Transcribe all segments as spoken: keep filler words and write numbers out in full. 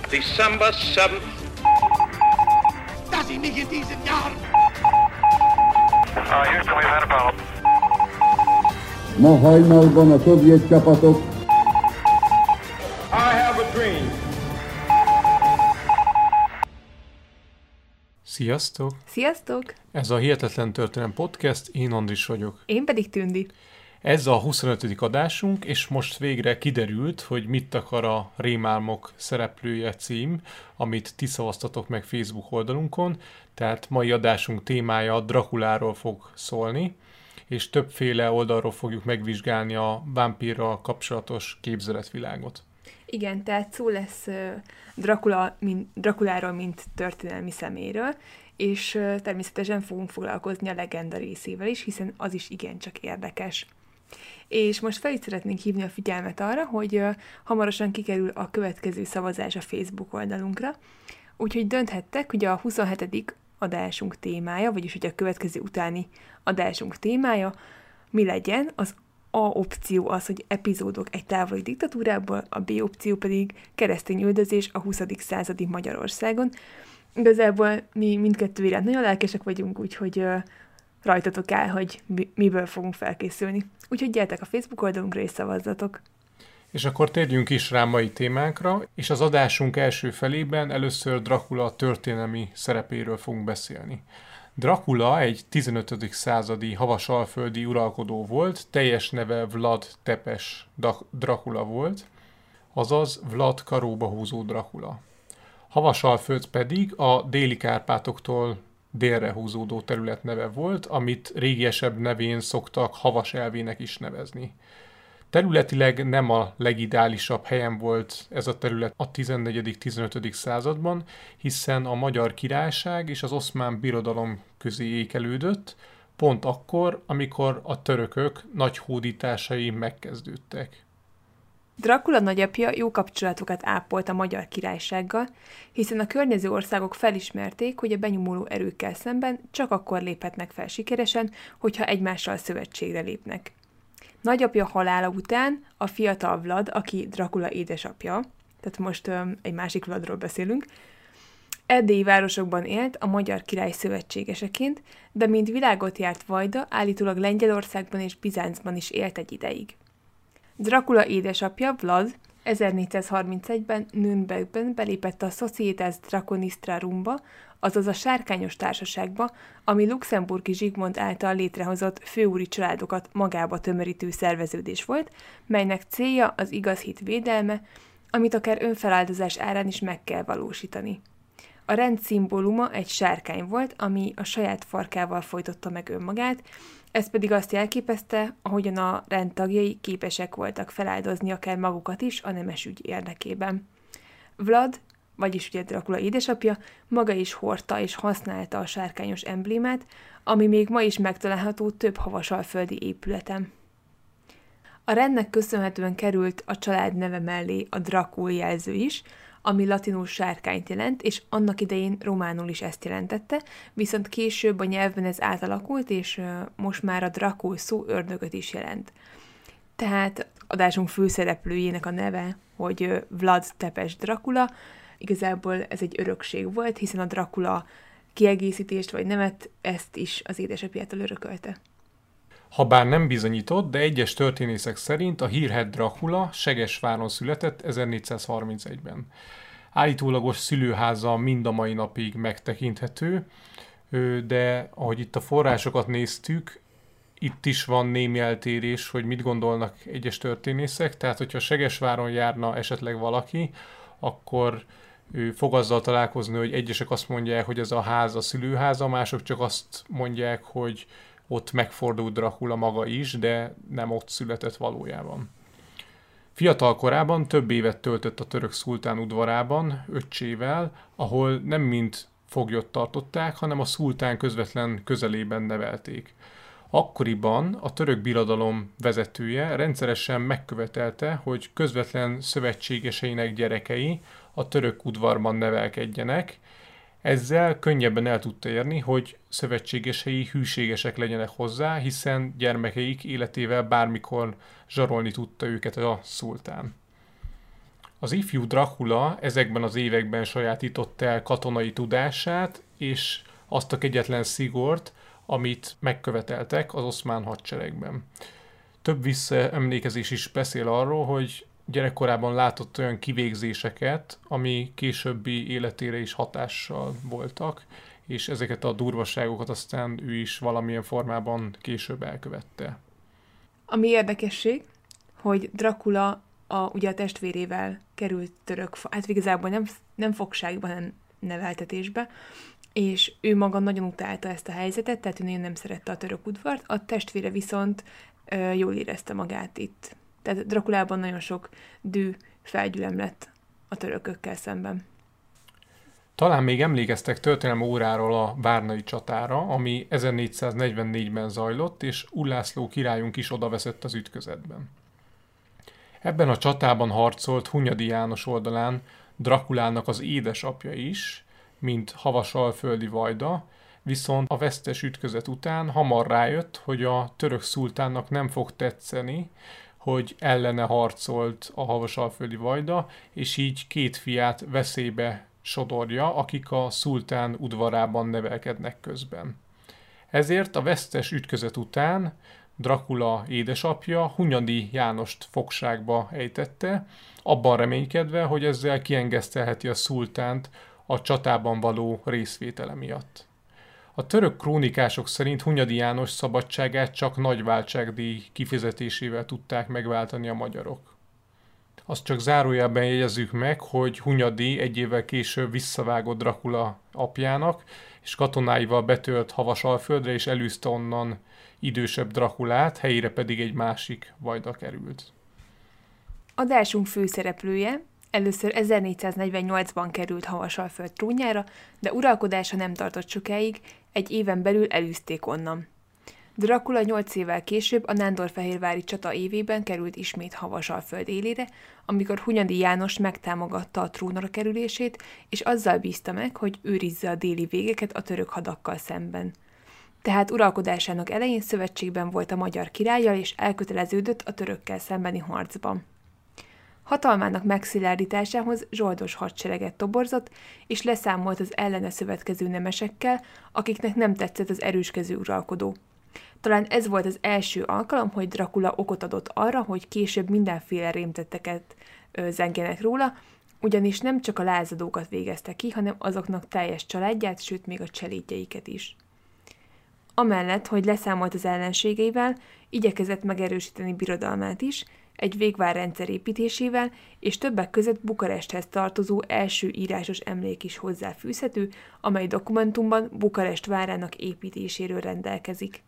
December seventh. Dass ich mich in diesem Jahr... Uh, Houston, we've had a problem. Ma hajnalban a szovjet csapatok I have a dream. Sziasztok! Sziasztok! Ez a Hihetetlen Történelem Podcast, én Andris vagyok. Én pedig Tündi. Ez a huszonötödik adásunk, és most végre kiderült, hogy mit akar a Rémálmok szereplője cím, amit ti szavaztatok meg Facebook oldalunkon, tehát mai adásunk témája Drakuláról fog szólni, és többféle oldalról fogjuk megvizsgálni a vámpírral kapcsolatos képzeletvilágot. Igen, tehát szó lesz uh, Dracula, mint, Drakuláról, mint történelmi szeméről, és uh, természetesen fogunk foglalkozni a legenda részével is, hiszen az is igencsak érdekes. És most fel is szeretnénk hívni a figyelmet arra, hogy uh, hamarosan kikerül a következő szavazás a Facebook oldalunkra, úgyhogy dönthettek, hogy a huszonhetedik adásunk témája, vagyis hogy a következő utáni adásunk témája mi legyen. Az A opció az, hogy epizódok egy távoli diktatúrából, a B opció pedig keresztény üldözés a huszadik századi Magyarországon. Igazából mi mindkettő iránt nagyon lelkesek vagyunk, úgyhogy uh, rajtatok áll, hogy miből fogunk felkészülni. Úgyhogy gyertek a Facebook oldalunkra és szavazzatok. És akkor térjünk is rá mai témánkra, és az adásunk első felében először Dracula történelmi szerepéről fogunk beszélni. Dracula egy tizenötödik századi havasalföldi uralkodó volt, teljes neve Vlad Tepes Dracula volt, azaz Vlad karóba húzó Dracula. Havasalföld pedig a déli Kárpátoktól délre húzódó terület neve volt, amit régiesebb nevén szoktak Havas elvének is nevezni. Területileg nem a legideálisabb helyen volt ez a terület a tizennegyedik-tizenötödik században, hiszen a Magyar Királyság és az Oszmán Birodalom közé ékelődött, pont akkor, amikor a törökök nagy hódításai megkezdődtek. Dracula nagyapja jó kapcsolatokat ápolt a Magyar Királysággal, hiszen a környező országok felismerték, hogy a benyomuló erőkkel szemben csak akkor léphetnek fel sikeresen, hogyha egymással szövetségre lépnek. Nagyapja halála után a fiatal Vlad, aki Dracula édesapja, tehát most öm, egy másik Vladról beszélünk, erdélyi városokban élt a magyar király szövetségeseként, de mint világot járt vajda, állítólag Lengyelországban és Bizáncban is élt egy ideig. Dracula édesapja, Vlad, ezernégyszázharmincegyben Nürnbergben belépett a Societas Draconistrarum-ba, azaz a sárkányos társaságba, ami luxemburgi Zsigmond által létrehozott főúri családokat magába tömörítő szerveződés volt, melynek célja az igaz hit védelme, amit akár önfeláldozás árán is meg kell valósítani. A rend szimbóluma egy sárkány volt, ami a saját farkával folytotta meg önmagát, ez pedig azt jelképezte, ahogyan a rend tagjai képesek voltak feláldozni akár magukat is a nemes ügy érdekében. Vlad, vagyis ugye Dracula édesapja, maga is hordta és használta a sárkányos emblémát, ami még ma is megtalálható több havasalföldi épületen. A rendnek köszönhetően került a család neve mellé a Dracul jelző is, ami latinul sárkányt jelent, és annak idején románul is ezt jelentette, viszont később a nyelvben ez átalakult, és most már a Dracul szó ördögöt is jelent. Tehát adásunk főszereplőjének a neve, hogy Vlad Tepes Dracula, igazából ez egy örökség volt, hiszen a Dracula kiegészítést vagy nevet ezt is az édesapjától örökölte. Habár nem bizonyított, de egyes történészek szerint a hírhedt Dracula Segesváron született ezernégyszázharmincegyben. Állítólagos szülőháza mind a mai napig megtekinthető, de ahogy itt a forrásokat néztük, itt is van némi eltérés, hogy mit gondolnak egyes történészek, tehát hogyha Segesváron járna esetleg valaki, akkor ő fog azzal találkozni, hogy egyesek azt mondják, hogy ez a ház a szülőháza, mások csak azt mondják, hogy ott megfordult Dracula maga is, de nem ott született valójában. Fiatal korában több évet töltött a török szultán udvarában, öccsével, ahol nem mind foglyot tartották, hanem a szultán közvetlen közelében nevelték. Akkoriban a török birodalom vezetője rendszeresen megkövetelte, hogy közvetlen szövetségeseinek gyerekei a török udvarban nevelkedjenek. Ezzel könnyebben el tudta érni, hogy szövetségesei hűségesek legyenek hozzá, hiszen gyermekeik életével bármikor zsarolni tudta őket a szultán. Az ifjú Dracula ezekben az években sajátította el katonai tudását, és azt a kegyetlen szigort, amit megköveteltek az oszmán hadseregben. Több visszaemlékezés is beszél arról, hogy gyerekkorában látott olyan kivégzéseket, ami későbbi életére is hatással voltak, és ezeket a durvaságokat aztán ő is valamilyen formában később elkövette. Ami érdekesség, hogy Dracula a, ugye a testvérével került török, hát igazából nem, nem fogságban, hanem neveltetésbe, és ő maga nagyon utálta ezt a helyzetet, tehát ő nagyon nem szerette a török udvart, a testvére viszont ö, jól érezte magát itt. Tehát Draculában nagyon sok dű, felgyülem lett a törökökkel szemben. Talán még emlékeztek történelmi óráról a várnai csatára, ami ezernégyszáznegyvennégyben zajlott, és Ulászló királyunk is odaveszett az ütközetben. Ebben a csatában harcolt Hunyadi János oldalán Drakulának az édesapja is, mint havasalföldi vajda, viszont a vesztes ütközet után hamar rájött, hogy a török szultánnak nem fog tetszeni, hogy ellene harcolt a havasalföldi vajda, és így két fiát veszélybe sodorja, akik a szultán udvarában nevelkednek közben. Ezért a vesztes ütközet után Dracula édesapja Hunyadi Jánost fogságba ejtette, abban reménykedve, hogy ezzel kiengesztelheti a szultánt a csatában való részvétele miatt. A török krónikások szerint Hunyadi János szabadságát csak nagy váltságdíj kifizetésével tudták megváltani a magyarok. Azt csak zárójelben jegyezzük meg, hogy Hunyadi egy évvel később visszavágott Dracula apjának, és katonáival betölt Havasalföldre, és elűzte onnan idősebb Draculát, helyére pedig egy másik vajda került. Adásunk főszereplője először ezernégyszáznegyvennyolcban került Havasalföld trónjára, de uralkodása nem tartott sokáig, egy éven belül elűzték onnan. Dracula nyolc évvel később a nándorfehérvári csata évében került ismét Havasalföld élére, amikor Hunyadi János megtámogatta a trónra kerülését, és azzal bízta meg, hogy őrizze a déli végeket a török hadakkal szemben. Tehát uralkodásának elején szövetségben volt a magyar királlyal, és elköteleződött a törökkel szembeni harcban. Hatalmának megszilárdításához zsoldos hadsereget toborzott, és leszámolt az ellene szövetkező nemesekkel, akiknek nem tetszett az erőskező uralkodó. Talán ez volt az első alkalom, hogy Dracula okot adott arra, hogy később mindenféle rémtetteket ö, zengjenek róla, ugyanis nem csak a lázadókat végezte ki, hanem azoknak teljes családját, sőt még a cselédjeiket is. Amellett, hogy leszámolt az ellenségeivel, igyekezett megerősíteni birodalmát is, egy végvárrendszer építésével, és többek között Bukaresthez tartozó első írásos emlék is hozzáfűzhető, amely dokumentumban Bukarest várának építéséről rendelkezik.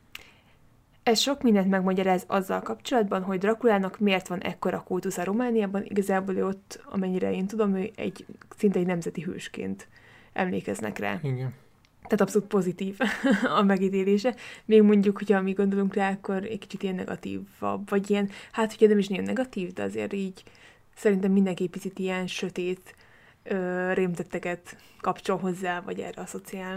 Ez sok mindent megmagyaráz azzal kapcsolatban, hogy Draculának miért van ekkora kultusza Romániában, igazából ő ott, amennyire én tudom, ő egy szinte egy nemzeti hősként emlékeznek rá. Igen. Tehát abszolút pozitív a megítélése. Még mondjuk, hogyha mi gondolunk rá, akkor egy kicsit ilyen negatívabb, vagy ilyen, hát ugye nem is nagyon negatív, de azért így szerintem mindenki picit ilyen sötét ö, rémtetteket kapcsol hozzá, vagy erre asszociál.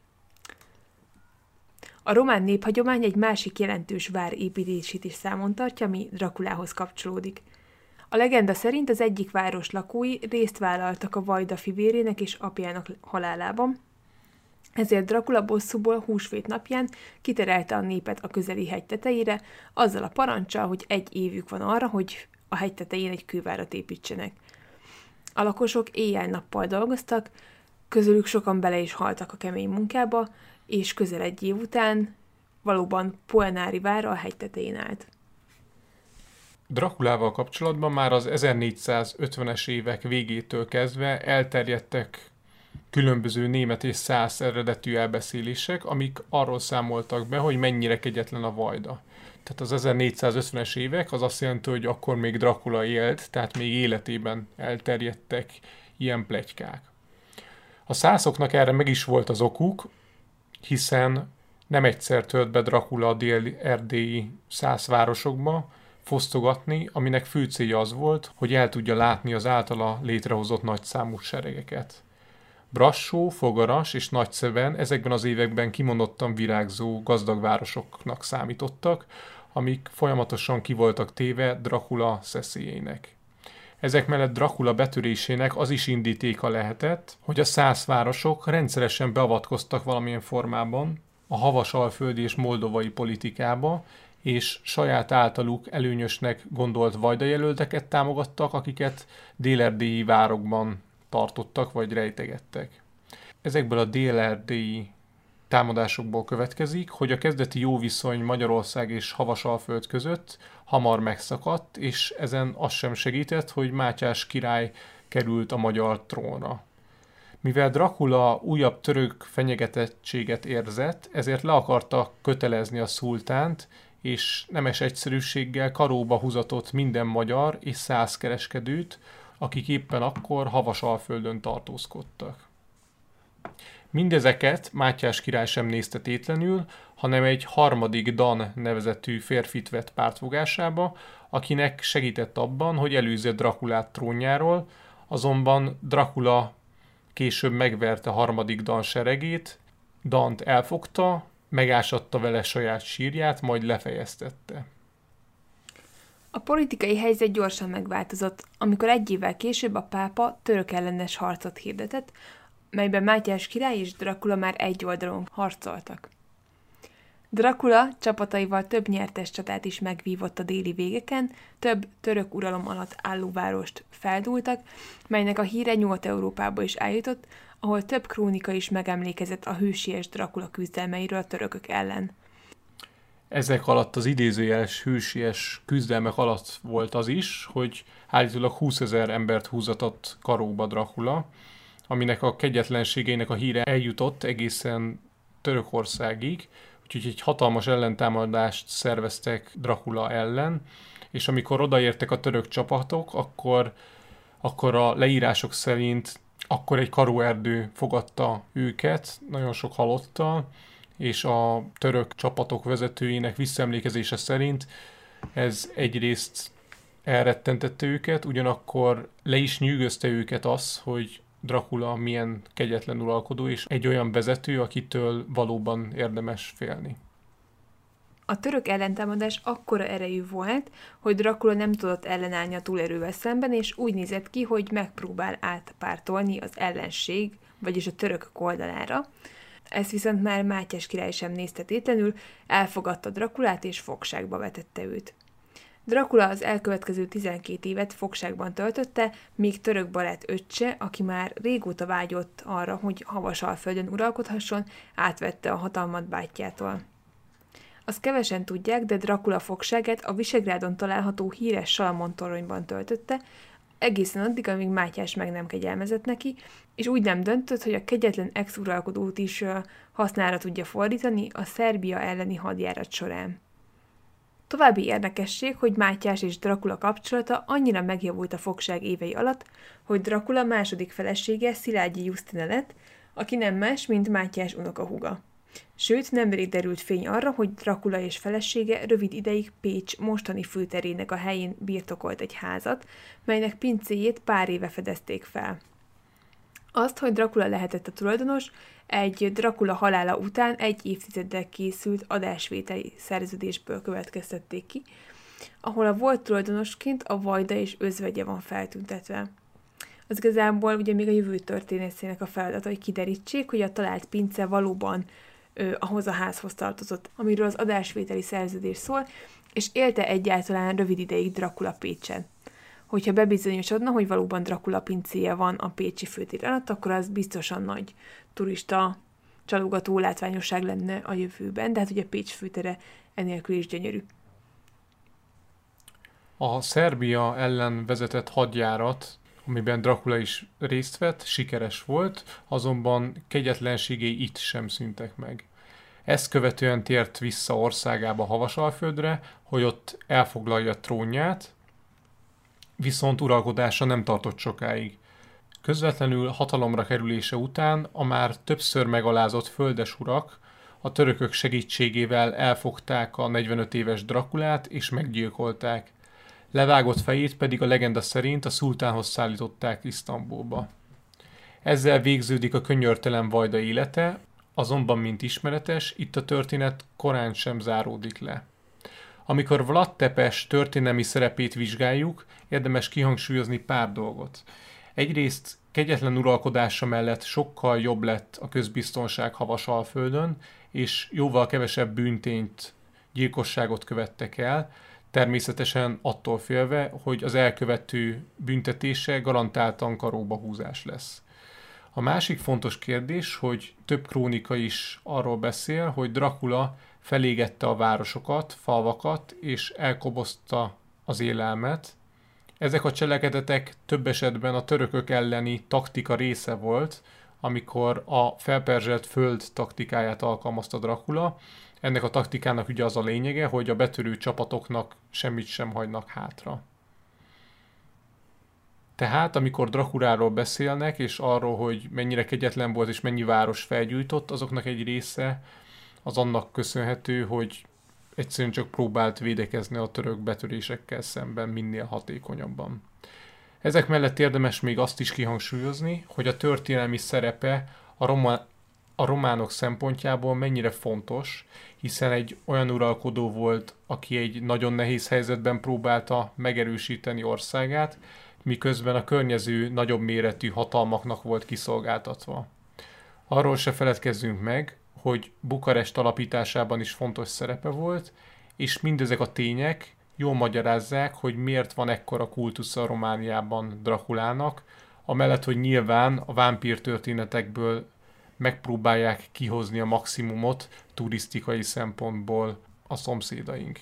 A román néphagyomány egy másik jelentős vár építését is számon tartja, ami Draculához kapcsolódik. A legenda szerint az egyik város lakói részt vállaltak a vajda fivérének és apjának halálában, ezért Dracula bosszúból húsvét napján kiterelte a népet a közeli hegy tetejére, azzal a paranccsal, hogy egy évük van arra, hogy a hegy tetején egy kővárat építsenek. A lakosok éjjel-nappal dolgoztak, közülük sokan bele is haltak a kemény munkába, és közel egy év után valóban Poenári vára a hegy tetején állt. Draculával kapcsolatban már az ezernégyszázötvenes évek végétől kezdve elterjedtek különböző német és szász eredetű elbeszélések, amik arról számoltak be, hogy mennyire kegyetlen a vajda. Tehát az ezernégyszázötvenes évek az azt jelenti, hogy akkor még Dracula élt, tehát még életében elterjedtek ilyen pletykák. A szászoknak erre meg is volt az okuk, hiszen nem egyszer tört be Dracula a dél-erdélyi szász városokba fosztogatni, aminek fő célja az volt, hogy el tudja látni az általa létrehozott nagyszámú seregeket. Brassó, Fogaras és Nagyszeben ezekben az években kimondottan virágzó gazdag városoknak számítottak, amik folyamatosan ki voltak téve Dracula szeszélyeinek. Ezek mellett Dracula betörésének az is indítéka lehetett, hogy a szász városok rendszeresen beavatkoztak valamilyen formában a havasalföldi és moldovai politikába, és saját általuk előnyösnek gondolt vajdajelölteket támogattak, akiket délerdélyi várokban tartottak vagy rejtegettek. Ezekből a délerdélyi támadásokból következik, hogy a kezdeti jó viszony Magyarország és Havasalföld között hamar megszakadt, és ezen az sem segített, hogy Mátyás király került a magyar trónra. Mivel Dracula újabb török fenyegetettséget érzett, ezért le akarta kötelezni a szultánt, és nemes egyszerűséggel karóba húzatott minden magyar és szász kereskedőt, akik éppen akkor Havasalföldön tartózkodtak. Mindezeket Mátyás király sem nézte tétlenül, hanem egy harmadik Dan nevezetű férfit vett pártfogásába, akinek segített abban, hogy előzze Draculát trónjáról, azonban Dracula később megverte harmadik Dan seregét, Dant elfogta, megásatta vele saját sírját, majd lefejeztette. A politikai helyzet gyorsan megváltozott, amikor egy évvel később a pápa török ellenes harcot hirdetett, melyben Mátyás király és Dracula már egy oldalon harcoltak. Dracula csapataival több nyertes csatát is megvívott a déli végeken, több török uralom alatt álló várost feldúltak, melynek a híre Nyugat-Európába is eljutott, ahol több krónika is megemlékezett a hősies Dracula küzdelmeiről a törökök ellen. Ezek alatt az idézőjeles hősies küzdelmek alatt volt az is, hogy állítólag húszezer embert húzatott karóba Dracula, aminek a kegyetlenségeinek a híre eljutott egészen Törökországig, úgyhogy egy hatalmas ellentámadást szerveztek Dracula ellen, és amikor odaértek a török csapatok, akkor, akkor a leírások szerint akkor egy karóerdő fogadta őket, nagyon sok halottal, és a török csapatok vezetőinek visszaemlékezése szerint ez egyrészt elrettentette őket, ugyanakkor le is nyűgözte őket az, hogy Dracula milyen kegyetlen uralkodó, és egy olyan vezető, akitől valóban érdemes félni. A török ellentámadás akkora erejű volt, hogy Dracula nem tudott ellenállni a túlerővel szemben, és úgy nézett ki, hogy megpróbál átpártolni az ellenség, vagyis a törökök oldalára. Ezt viszont már Mátyás király sem nézte tétlenül, elfogadta Draculát és fogságba vetette őt. Dracula az elkövetkező tizenkét évet fogságban töltötte, míg török barát öccse, aki már régóta vágyott arra, hogy Havasalföldön uralkodhasson, átvette a hatalmat bátyjától. Azt kevesen tudják, de Dracula fogságát a Visegrádon található híres Salamon toronyban töltötte, egészen addig, amíg Mátyás meg nem kegyelmezett neki, és úgy nem döntött, hogy a kegyetlen ex-uralkodót is hasznára tudja fordítani a Szerbia elleni hadjárat során. További érdekesség, hogy Mátyás és Dracula kapcsolata annyira megjavult a fogság évei alatt, hogy Dracula második felesége Szilágyi Jusztina lett, aki nem más, mint Mátyás unokahúga. Sőt, nemrég derült fény arra, hogy Dracula és felesége rövid ideig Pécs mostani főterének a helyén birtokolt egy házat, melynek pincéjét pár éve fedezték fel. Azt, hogy Dracula lehetett a tulajdonos, egy Dracula halála után egy évtizeddel készült adásvételi szerződésből következtették ki, ahol a volt tulajdonosként a vajda és özvegye van feltüntetve. Az igazából ugye még a jövő történészének a feladata, hogy kiderítsék, hogy a talált pince valóban ö, ahhoz a házhoz tartozott, amiről az adásvételi szerződés szól, és élte egyáltalán rövid ideig Dracula Pécsen. Hogyha bebizonyosodna, hogy valóban Dracula pincéje van a pécsi főtér alatt, akkor az biztosan nagy turista csalogató látványosság lenne a jövőben, de hát ugye Pécs főtere enélkül is gyönyörű. A Szerbia ellen vezetett hadjárat, amiben Dracula is részt vett, sikeres volt, azonban kegyetlenségei itt sem szűntek meg. Ezt követően tért vissza országába Havasalföldre, hogy ott elfoglalja trónját, viszont uralkodása nem tartott sokáig. Közvetlenül hatalomra kerülése után a már többször megalázott földesurak a törökök segítségével elfogták a negyvenöt éves Draculát és meggyilkolták. Levágott fejét pedig a legenda szerint a szultánhoz szállították Isztambulba. Ezzel végződik a könyörtelen vajda élete, azonban mint ismeretes, itt a történet korán sem záródik le. Amikor Vlad Tepes történelmi szerepét vizsgáljuk, érdemes kihangsúlyozni pár dolgot. Egyrészt kegyetlen uralkodása mellett sokkal jobb lett a közbiztonság Havasalföldön, és jóval kevesebb bűntényt, gyilkosságot követtek el, természetesen attól félve, hogy az elkövető büntetése garantáltan karóba húzás lesz. A másik fontos kérdés, hogy több krónika is arról beszél, hogy Dracula felégette a városokat, falvakat, és elkobozta az élelmet. Ezek a cselekedetek több esetben a törökök elleni taktika része volt, amikor a felperzselt föld taktikáját alkalmazta Dracula. Ennek a taktikának ugye az a lényege, hogy a betörő csapatoknak semmit sem hagynak hátra. Tehát, amikor Draculáról beszélnek, és arról, hogy mennyire kegyetlen volt, és mennyi város felgyújtott, azoknak egy része az annak köszönhető, hogy egyszerűen csak próbált védekezni a török betörésekkel szemben minél hatékonyabban. Ezek mellett érdemes még azt is kihangsúlyozni, hogy a történelmi szerepe a, roma, a románok szempontjából mennyire fontos, hiszen egy olyan uralkodó volt, aki egy nagyon nehéz helyzetben próbálta megerősíteni országát, miközben a környező nagyobb méretű hatalmaknak volt kiszolgáltatva. Arról se feledkezzünk meg, hogy Bukarest alapításában is fontos szerepe volt, és mindezek a tények jól magyarázzák, hogy miért van ekkora kultusza Romániában Draculának, amellett, hogy nyilván a vámpír történetekből megpróbálják kihozni a maximumot turisztikai szempontból a szomszédaink.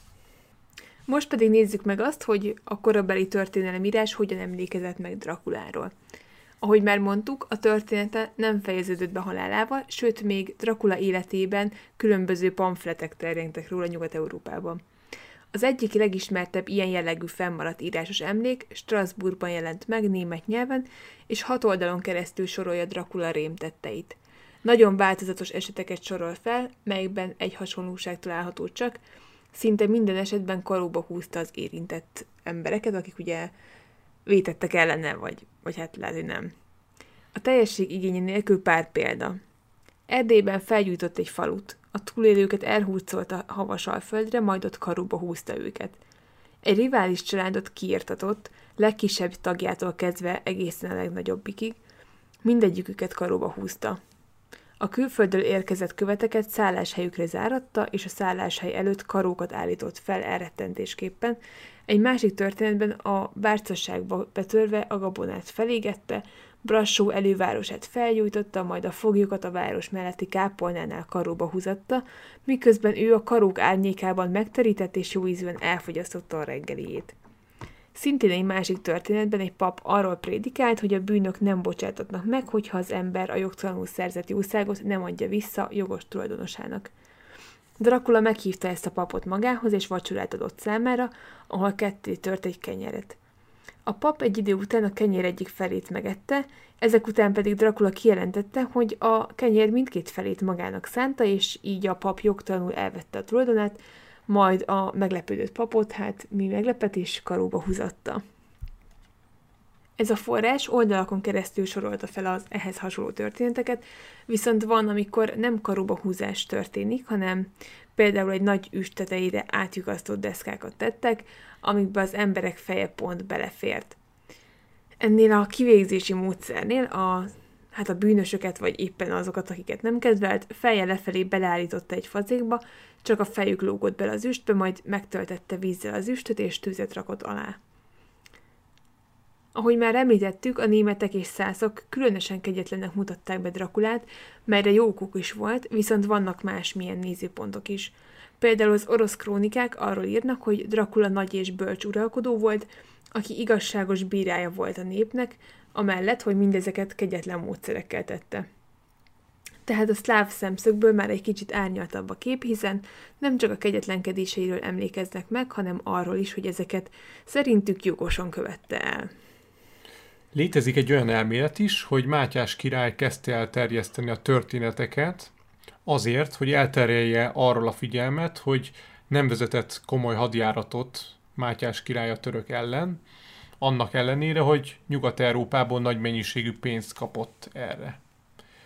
Most pedig nézzük meg azt, hogy a korabeli történelemírás hogyan emlékezett meg Draculáról. Ahogy már mondtuk, a története nem fejeződött be halálával, sőt még Dracula életében különböző pamfletek terjedtek róla Nyugat-Európában. Az egyik legismertebb ilyen jellegű fennmaradt írásos emlék Strasbourgban jelent meg német nyelven, és hat oldalon keresztül sorolja Dracula rémtetteit. Nagyon változatos eseteket sorol fel, melyekben egy hasonlóság található csak, szinte minden esetben karóba húzta az érintett embereket, akik ugye vétettek ellene, vagy, vagy hát lehet, hogy nem. A teljesség igénye nélkül pár példa. Erdélyben felgyújtott egy falut, a túlélőket elhurcolta Havasalföldre, majd ott karóba húzta őket. Egy rivális családot kiirtatott, legkisebb tagjától kezdve egészen a legnagyobbikig, mindegyiküket karóba húzta. A külföldről érkezett követeket szálláshelyükre záratta, és a szálláshely előtt karókat állított fel elrettentésképpen. Egy másik történetben a bárcasságba betörve a gabonát felégette, Brassó elővárosát felgyújtotta, majd a foglyokat a város melletti kápolnánál karóba húzatta, miközben ő a karók árnyékában megterített és jóízűen elfogyasztotta a reggeliét. Szintén egy másik történetben egy pap arról prédikált, hogy a bűnök nem bocsátatnak meg, hogyha az ember a jogtalanul szerzett jószágot nem adja vissza jogos tulajdonosának. Dracula meghívta ezt a papot magához, és vacsorát adott számára, ahol ketté tört egy kenyeret. A pap egy idő után a kenyér egyik felét megette, ezek után pedig Dracula kijelentette, hogy a kenyér mindkét felét magának szánta, és így a pap jogtalanul elvette a tulajdonát, majd a meglepődött papot, hát mi meglepetés, karóba húzatta. Ez a forrás oldalakon keresztül sorolta fel az ehhez hasonló történeteket, viszont van, amikor nem karóba húzás történik, hanem például egy nagy üst tetejére átlyukasztott deszkákat tettek, amikbe az emberek feje pont belefért. Ennél a kivégzési módszernél a, hát a bűnösöket, vagy éppen azokat, akiket nem kedvelt, fejjel lefelé beleállította egy fazékba, csak a fejük lógott bele az üstbe, majd megtöltette vízzel az üstöt, és tüzet rakott alá. Ahogy már említettük, a németek és szászok különösen kegyetlenek mutatták be Draculát, melyre jó okuk is volt, viszont vannak másmilyen nézőpontok is. Például az orosz krónikák arról írnak, hogy Dracula nagy és bölcs uralkodó volt, aki igazságos bírája volt a népnek, amellett, hogy mindezeket kegyetlen módszerekkel tette. Tehát a szláv szemszögből már egy kicsit árnyaltabb a kép, hiszen nem csak a kegyetlenkedéseiről emlékeznek meg, hanem arról is, hogy ezeket szerintük jogosan követte el. Létezik egy olyan elmélet is, hogy Mátyás király kezdte el terjeszteni a történeteket azért, hogy elterelje arról a figyelmet, hogy nem vezetett komoly hadjáratot Mátyás király a török ellen, annak ellenére, hogy Nyugat-Európából nagy mennyiségű pénzt kapott erre.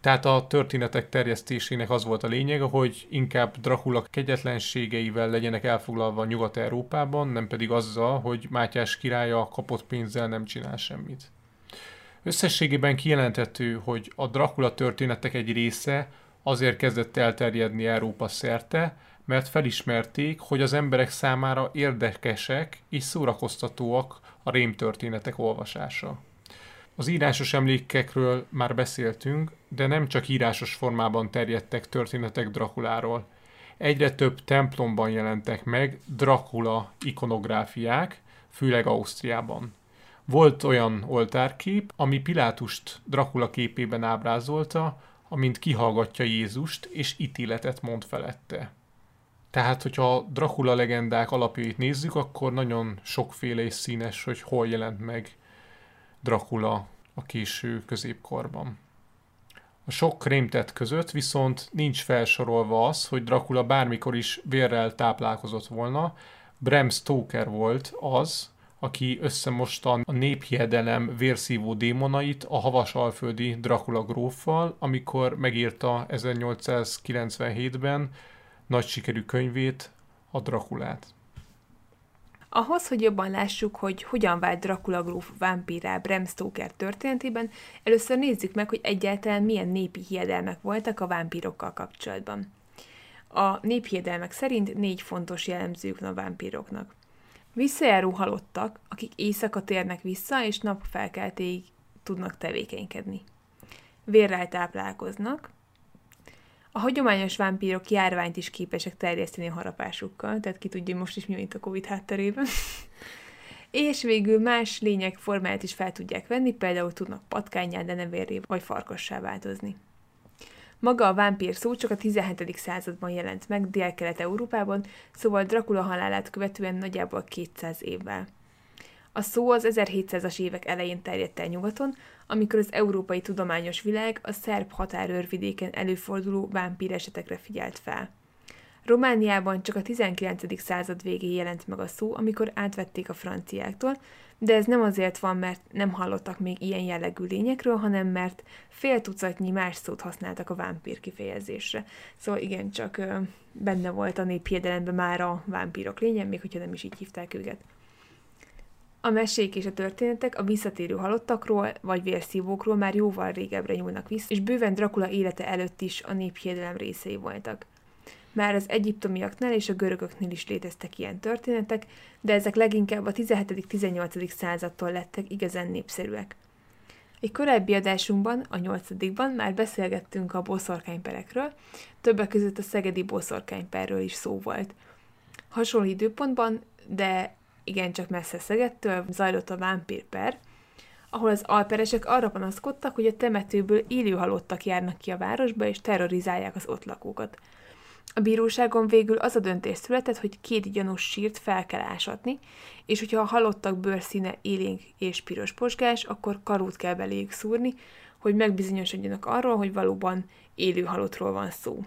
Tehát a történetek terjesztésének az volt a lényege, hogy inkább Dracula kegyetlenségeivel legyenek elfoglalva Nyugat-Európában, nem pedig azzal, hogy Mátyás király a kapott pénzzel nem csinál semmit. Összességében kijelenthető, hogy a Dracula történetek egy része azért kezdett elterjedni Európa szerte, mert felismerték, hogy az emberek számára érdekesek és szórakoztatóak a rémtörténetek olvasása. Az írásos emlékekről már beszéltünk, de nem csak írásos formában terjedtek történetek Draculáról. Egyre több templomban jelentek meg Dracula ikonográfiák, főleg Ausztriában. Volt olyan oltárkép, ami Pilátust Dracula képében ábrázolta, amint kihallgatja Jézust és ítéletet mond felette. Tehát, hogyha Dracula legendák alapjait nézzük, akkor nagyon sokféle és színes, hogy hol jelent meg Dracula a késő középkorban. A sok rémtett között viszont nincs felsorolva az, hogy Dracula bármikor is vérrel táplálkozott volna. Bram Stoker volt az, aki összemosta a néphiedelem vérszívó démonait a havasalföldi Dracula gróffal, amikor megírta ezernyolcszázkilencvenhétben nagy sikerű könyvét, a Draculát. Ahhoz, hogy jobban lássuk, hogy hogyan vált Dracula gróf vámpírrá Bram Stoker történetében, először nézzük meg, hogy egyáltalán milyen népi hiedelmek voltak a vámpírokkal kapcsolatban. A néphiedelmek szerint négy fontos jellemzők van a vámpíroknak. Visszajáró halottak, akik éjszaka térnek vissza, és napfelkeltéig tudnak tevékenykedni. Vérrel táplálkoznak. A hagyományos vámpírok járványt is képesek terjeszteni a harapásukkal, tehát ki tudja, most is mi mint a Covid hátterében. És végül más lények formáját is fel tudják venni, például tudnak patkánnyá, denevérré vagy farkassá változni. Maga a vámpír szó csak a tizenhetedik században jelent meg Dél-Kelet-Európában, szóval Dracula halálát követően nagyjából kétszáz évvel. A szó az ezerhétszázas évek elején terjedt el nyugaton, amikor az európai tudományos világ a szerb határőrvidéken előforduló vámpír esetekre figyelt fel. Romániában csak a tizenkilencedik század végén jelent meg a szó, amikor átvették a franciáktól, de ez nem azért van, mert nem hallottak még ilyen jellegű lényekről, hanem mert fél tucatnyi más szót használtak a vámpír kifejezésre. Szóval igencsak ö, benne volt a néphiedelemben már a vámpírok lénye, még hogyha nem is így hívták őket. A mesék és a történetek a visszatérő halottakról vagy vérszívókról már jóval régebbre nyúlnak vissza, és bőven Dracula élete előtt is a néphiedelem részei voltak. Már az egyiptomiaknál és a görögöknél is léteztek ilyen történetek, de ezek leginkább a tizenhetedik-tizennyolcadik századtól lettek igazán népszerűek. Egy korábbi adásunkban, a nyolcadikban már beszélgettünk a boszorkányperekről, többek között a szegedi boszorkányperről is szó volt. Hasonló időpontban, de igencsak messze Szegedtől zajlott a vámpírper, ahol az alperesek arra panaszkodtak, hogy a temetőből élő halottak járnak ki a városba és terrorizálják az ott lakókat. A bíróságon végül az a döntés született, hogy két gyanús sírt fel kell ásatni, és hogyha a halottak bőrszíne élénk és piros posgás, akkor karót kell beléjük szúrni, hogy megbizonyosodjanak arról, hogy valóban élő halottról van szó.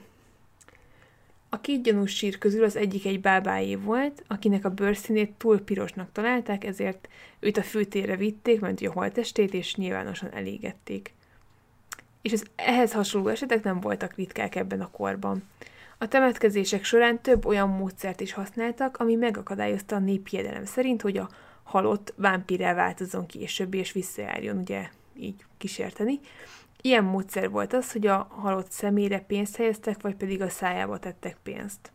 A két gyanús sír közül az egyik egy bábájé volt, akinek a bőrszínét túl pirosnak találták, ezért őt a főtérre vitték, mert a holttestét, és nyilvánosan elégették. És az ehhez hasonló esetek nem voltak ritkák ebben a korban. A temetkezések során több olyan módszert is használtak, ami megakadályozta a néphiedelem szerint, hogy a halott vámpírrá változzon később és visszajárjon, ugye így kísérteni. Ilyen módszer volt az, hogy a halott szemére pénzt helyeztek, vagy pedig a szájába tettek pénzt.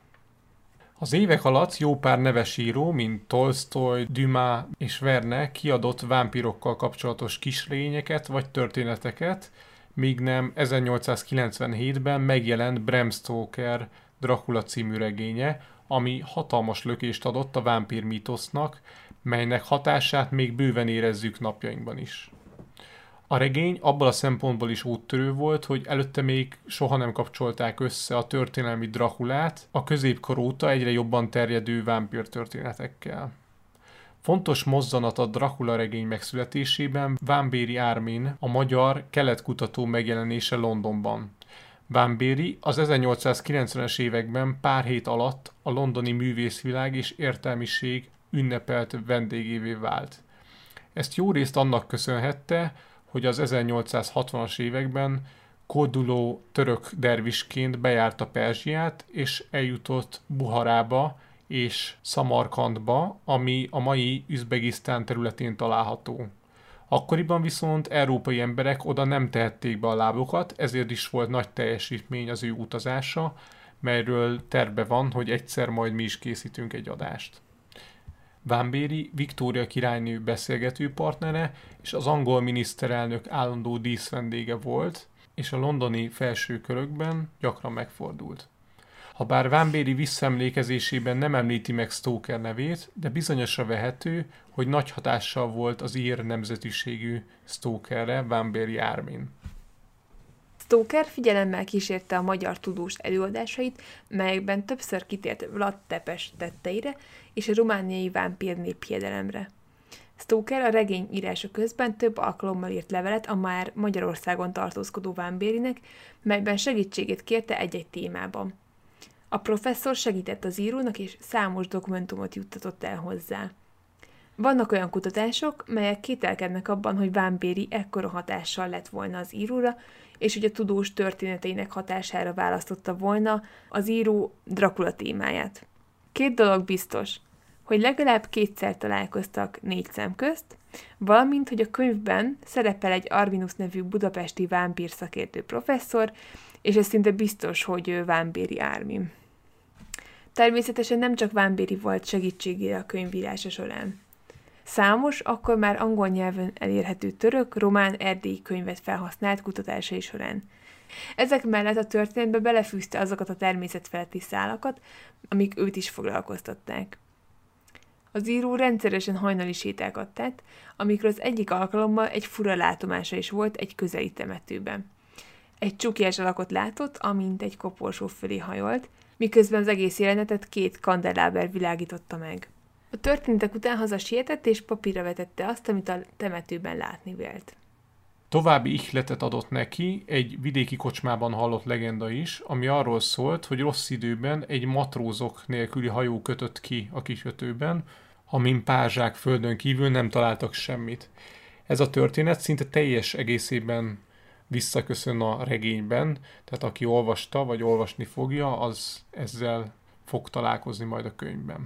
Az évek alatt jó pár neves író, mint Tolstoy, Dumas és Verne kiadott vámpírokkal kapcsolatos kisrényeket vagy történeteket, míg nem ezernyolcszázkilencvenhétben megjelent Bram Stoker Dracula című regénye, ami hatalmas lökést adott a vámpír mítosznak, melynek hatását még bőven érezzük napjainkban is. A regény abban a szempontból is úttörő volt, hogy előtte még soha nem kapcsolták össze a történelmi Draculát a középkor óta egyre jobban terjedő vámpír történetekkel. Fontos mozzanat a Dracula regény megszületésében Vámbéry Ármin, a magyar keletkutató megjelenése Londonban. Vámbéry az ezernyolcszázkilencvenes években pár hét alatt a londoni művészvilág és értelmiség ünnepelt vendégévé vált. Ezt jó részt annak köszönhette, hogy az ezernyolcszázhatvanas években kóduló török dervisként bejárta Perzsiát, és eljutott Buharába és Szamarkandba, ami a mai Üzbegisztán területén található. Akkoriban viszont európai emberek oda nem tehették be a lábukat, ezért is volt nagy teljesítmény az ő utazása, melyről terve van, hogy egyszer majd mi is készítünk egy adást. Vámbéry Viktória királynő beszélgető partnere és az angol miniszterelnök állandó díszvendége volt, és a londoni felső körökben gyakran megfordult. Habár Vámbéry visszaemlékezésében nem említi meg Stoker nevét, de bizonyosra vehető, hogy nagy hatással volt az ír nemzetiségű Stokerre, Vámbéry Ármin. Stoker figyelemmel kísérte a magyar tudós előadásait, melyekben többször kitért Vlad Tepes tetteire és a romániai vámpír néphiedelemre. Stoker a regény írása közben több alkalommal írt levelet a már Magyarországon tartózkodó Vámbérynek, melyben segítségét kérte egy-egy témában. A professzor segített az írónak, és számos dokumentumot juttatott el hozzá. Vannak olyan kutatások, melyek kételkednek abban, hogy Vámbéry ekkora hatással lett volna az íróra, és hogy a tudós történeteinek hatására választotta volna az író Dracula témáját. Két dolog biztos, hogy legalább kétszer találkoztak négy szem közt, valamint, hogy a könyvben szerepel egy Arvinus nevű budapesti vámpír szakértő professzor, és ez szinte biztos, hogy ő Vámbéry Ármin. Természetesen nem csak Vámbéry volt segítségére a könyvírása során. Számos, akkor már angol nyelven elérhető török, román, erdélyi könyvet felhasznált kutatásai során. Ezek mellett a történetbe belefűzte azokat a természetfeletti szálakat, amik őt is foglalkoztatták. Az író rendszeresen hajnali sétákat tett, amikor az egyik alkalommal egy fura látomása is volt egy közeli temetőben. Egy csukjás alakot látott, amint egy koporsó fölé hajolt, miközben az egész jelenetet két kandeláber világította meg. A történetek után haza sietett és papírra vetette azt, amit a temetőben látni vélt. További ihletet adott neki egy vidéki kocsmában hallott legenda is, ami arról szólt, hogy rossz időben egy matrózok nélküli hajó kötött ki a kikötőben, amin pázsák földön kívül nem találtak semmit. Ez a történet szinte teljes egészében visszaköszön a regényben, tehát aki olvasta vagy olvasni fogja, az ezzel fog találkozni majd a könyvben.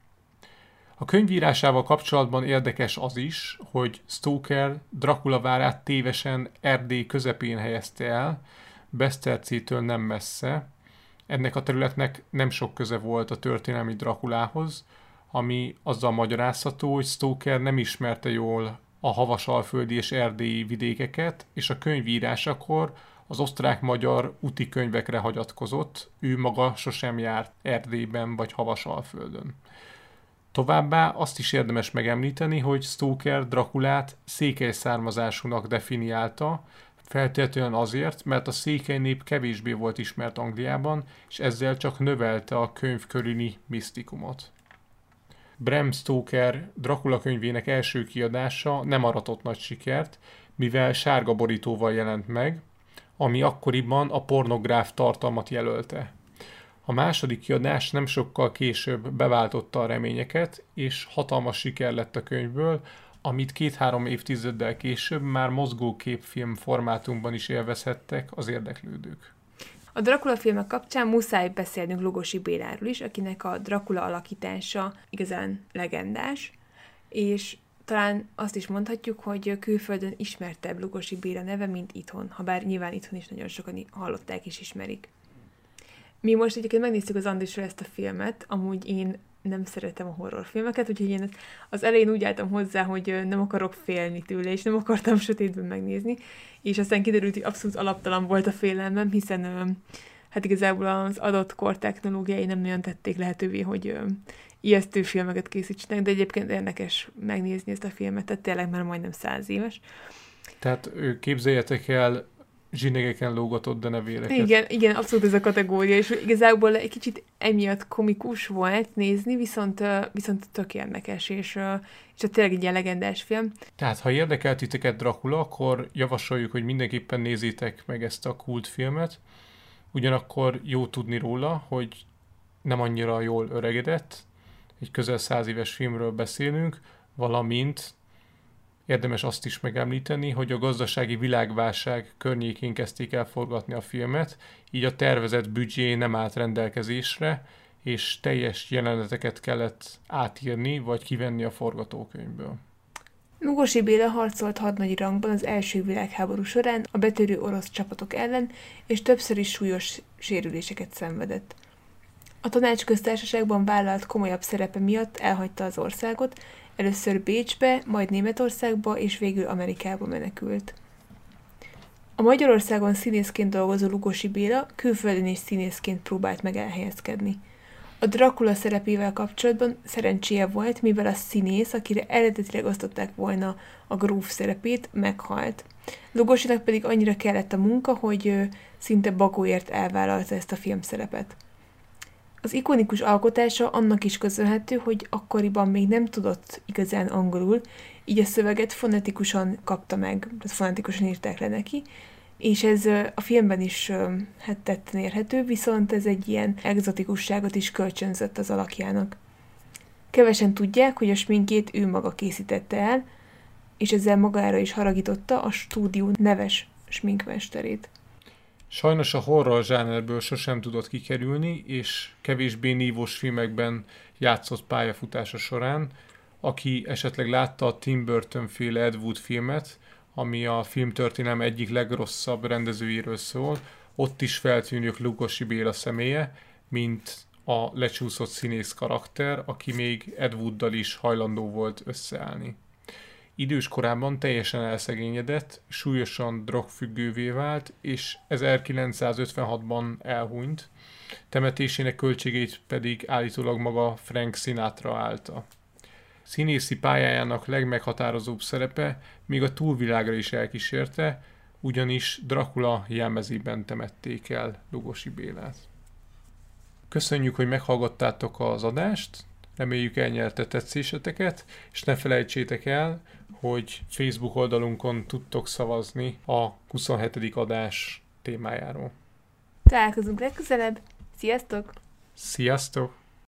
A könyvírásával kapcsolatban érdekes az is, hogy Stoker Dracula várát tévesen Erdély közepén helyezte el, Besztercétől nem messze. Ennek a területnek nem sok köze volt a történelmi Draculához, ami azzal magyarázható, hogy Stoker nem ismerte jól a havasalföldi és erdélyi vidékeket, és a könyvírásakor az osztrák-magyar úti könyvekre hagyatkozott, ő maga sosem járt Erdélyben vagy Havasalföldön. Továbbá azt is érdemes megemlíteni, hogy Stoker Draculát székely származásúnak definiálta, feltétlenül azért, mert a székely nép kevésbé volt ismert Angliában, és ezzel csak növelte a könyv körüli misztikumot. Bram Stoker Dracula könyvének első kiadása nem aratott nagy sikert, mivel sárga borítóval jelent meg, ami akkoriban a pornográf tartalmat jelölte. A második kiadás nem sokkal később beváltotta a reményeket, és hatalmas siker lett a könyvből, amit két-három évtizeddel később már mozgóképfilm formátumban is élvezhettek az érdeklődők. A Dracula filmek kapcsán muszáj beszélnünk Lugosi Béláról is, akinek a Dracula alakítása igazán legendás, és talán azt is mondhatjuk, hogy külföldön ismertebb Lugosi Béla neve, mint itthon, ha bár nyilván itthon is nagyon sokan hallották és ismerik. Mi most egyébként megnéztük az Andisról ezt a filmet, amúgy én nem szeretem a horrorfilmeket, úgyhogy én az elején úgy álltam hozzá, hogy nem akarok félni tőle, és nem akartam sötétben megnézni, és aztán kiderült, hogy abszolút alaptalan volt a félelmem, hiszen hát igazából az adott kor technológiái nem nagyon tették lehetővé, hogy ijesztő filmeket készítsenek, de egyébként érdekes megnézni ezt a filmet, tehát tényleg már majdnem száz éves. Tehát képzeljetek el, zsinegeken lógatott, de ne véreket. Igen, igen, abszolút ez a kategória, és igazából egy kicsit emiatt komikus volt nézni, viszont, viszont tök érdekes, és, és tényleg egy ilyen legendás film. Tehát, ha érdekel titeket Dracula, akkor javasoljuk, hogy mindenképpen nézzétek meg ezt a kultfilmet. Ugyanakkor jó tudni róla, hogy nem annyira jól öregedett, egy közel száz éves filmről beszélünk, valamint Érdemes azt is megemlíteni, hogy a gazdasági világválság környékén kezdték el forgatni a filmet, így a tervezett büdzsé nem állt rendelkezésre, és teljes jeleneteket kellett átírni, vagy kivenni a forgatókönyvből. Lugosi Béla harcolt hadnagyi rangban az első világháború során a betörő orosz csapatok ellen, és többször is súlyos sérüléseket szenvedett. A Tanácsköztársaságban vállalt komolyabb szerepe miatt elhagyta az országot, először Bécsbe, majd Németországba és végül Amerikába menekült. A Magyarországon színészként dolgozó Lugosi Béla külföldön is színészként próbált meg elhelyezkedni. A Dracula szerepével kapcsolatban szerencséje volt, mivel a színész, akire eredetileg osztották volna a gróf szerepét, meghalt. Lugosinak pedig annyira kellett a munka, hogy szinte bagóért elvállalta ezt a filmszerepet. Az ikonikus alkotása annak is köszönhető, hogy akkoriban még nem tudott igazán angolul, így a szöveget fonetikusan kapta meg, tehát fonetikusan írták le neki, és ez a filmben is hát tetten érhető, viszont ez egy ilyen egzotikusságot is kölcsönzött az alakjának. Kevesen tudják, hogy a sminkét ő maga készítette el, és ezzel magára is haragította a stúdió neves sminkmesterét. Sajnos a horror zsánerből sosem tudott kikerülni, és kevésbé nívós filmekben játszott pályafutása során. Aki esetleg látta a Tim Burton-féle Ed Wood filmet, ami a filmtörténelem egyik legrosszabb rendezőjéről szól, ott is feltűnjük Lugosi Béla személye, mint a lecsúszott színész karakter, aki még Ed Wooddal is hajlandó volt összeállni. Idős korában teljesen elszegényedett, súlyosan drogfüggővé vált, és ezerkilencszázötvenhatban elhunyt, temetésének költségét pedig állítólag maga Frank Sinatra állta. Színészi pályájának legmeghatározóbb szerepe még a túlvilágra is elkísérte, ugyanis Dracula jelmezében temették el Lugosi Bélát. Köszönjük, hogy meghallgattátok az adást, reméljük elnyerte tetszéseteket, és ne felejtsétek el, hogy Facebook oldalunkon tudtok szavazni a huszonhetedik adás témájáról. Találkozunk legközelebb, sziasztok! Sziasztok!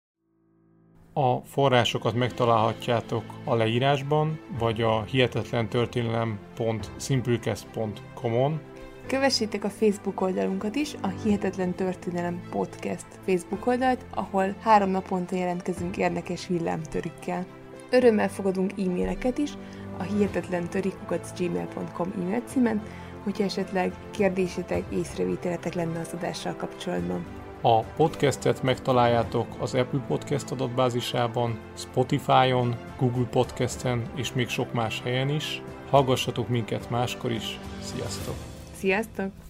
A forrásokat megtalálhatjátok a leírásban, vagy a hihetetlentörténelem pont simplecast pont com-on. Kövessétek a Facebook oldalunkat is, a Hihetetlen Történelem Podcast Facebook oldalt, ahol három naponta jelentkezünk érdekes villámtörükkel. Örömmel fogadunk e-maileket is a hihetetlentöri kukac gmail pont com e-mail címen, hogyha esetleg kérdésetek, észrevételetek lenne az adással kapcsolatban. A podcastet megtaláljátok az Apple Podcast adatbázisában, Spotify-on, Google Podcasten és még sok más helyen is. Hallgassatok minket máskor is. Sziasztok! Sziasztok!